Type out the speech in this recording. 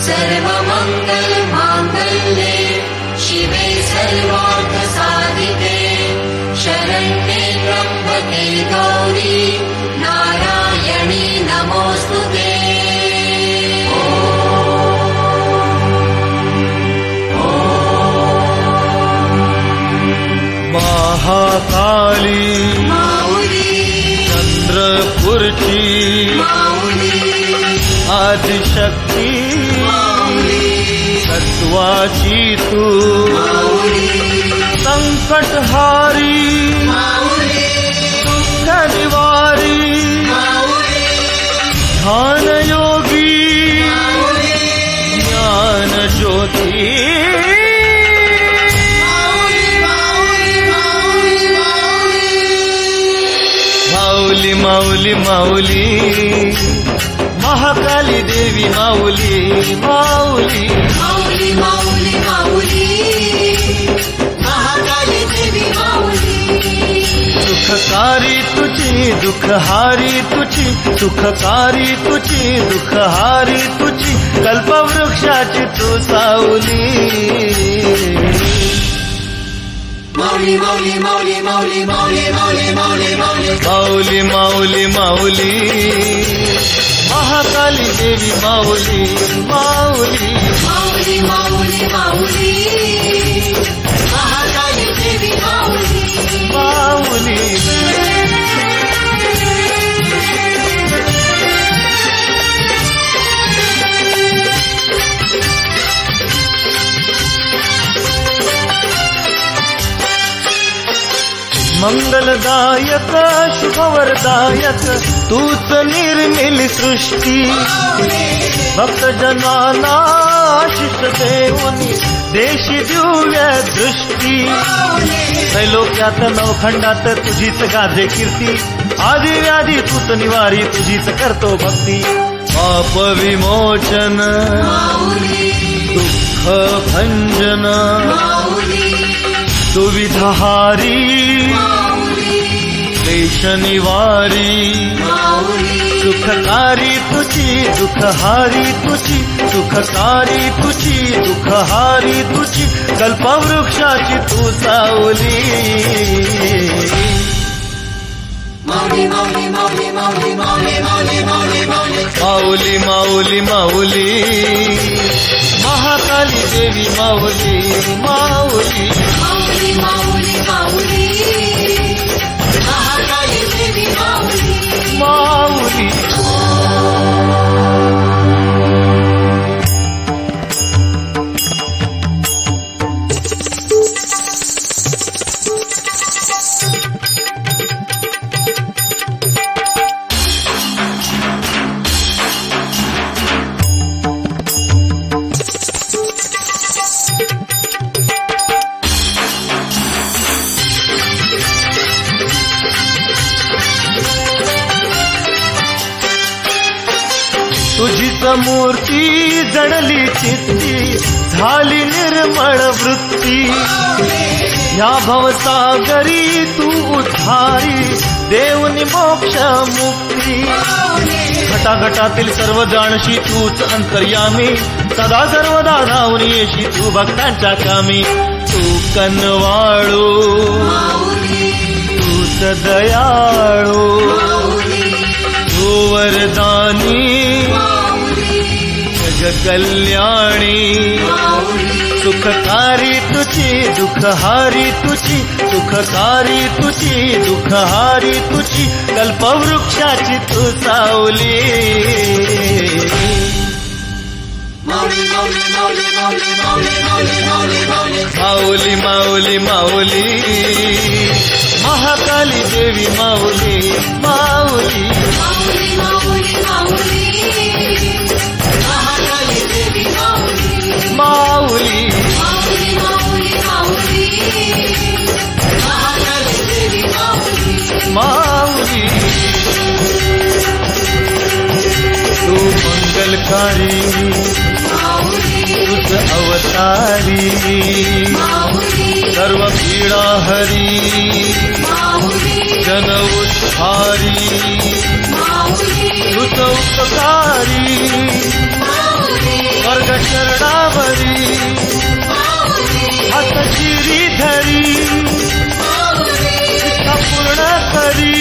सर्वमंगल मांगल्ये शिवे सर्वार्थसाधिके शरण्ये त्र्यंबके गौरी नारायणी नमोस्तुते। महाकाली माऊली चंद्रपूरची माऊली आदिशक्ती माऊली सत्वाची तू माऊली संकटहारी माऊली दुःख निवारी ध्यान योगी ज्ञान ज्योती माऊली माऊली महाकाली देवी माऊली माऊली माऊली माऊली माऊली महाकाली देवी माऊली सुखकारी तुझी दुःखहारी तुझी सुखकारी तुझी दुःखहारी तुझी कल्पवृक्षाची तू सावली माऊली माऊली माऊली माऊली माऊली माऊली माऊली माऊली माऊली माऊली माऊली महाकाली देवी माऊली माऊली माऊली माऊली माऊली महाकाली देवी माऊली माऊली मंगलदायक शुभवरदायक तूच निर्मिल सृष्टी भक्त जनाना आशिष देऊनी देशी दिव्य दृष्टी त्रैलोक्यात नवखंडात तुझीच गाजे कीर्ती आदि व्याधी तूच निवारी तुझीच करतो भक्ती पाप विमोचन दुःख भंजन सुविधाहारी क्लेश निवारी सुखकारी तुझी दुःखहारी तुझी सुखकारी तुझी दुःखहारी तुझी कल्पवृक्षाची तू सावली माऊली माऊली माऊली माऊली माऊली माऊली माऊली माऊली माऊली माऊली माऊली महाकाली देवी माऊली माऊली माऊली माऊली माऊली महाकाली देवी माऊली माऊली तुझीच मूर्ती जडली चित्ती झाली निर्मळ वृत्ती ह्या भवसागरी तू उद्धारी देवनी मोक्ष मुक्ती घटाघटातील सर्व जाणशी तूच अंतर्यामी सदा सर्वदा धावून येशी तू भक्तांच्या कामी तू कनवाळू तूच दयाळू तू वरदानी कल्याणी सुखकारी तुझी दुःखहारी तुझी सुखकारी तुझी दुःखहारी तुझी कल्पवृक्षाची तू सावली माऊली माऊली माऊली माऊली माऊली माऊली माऊली माऊली माऊली माऊली माऊली महाकाली देवी माऊली माऊली माऊली माऊली माऊली महाकाली देवी माऊली माऊली माऊली माऊली माऊली महाकाली देवी माऊली माऊली तू मंगलकारी तुझ अवतारी सर्व पीडा हरी जन उद्धारी तुझ उपकारी ग चरणावरी हात शिरी धरी इच्छा पूर्ण करी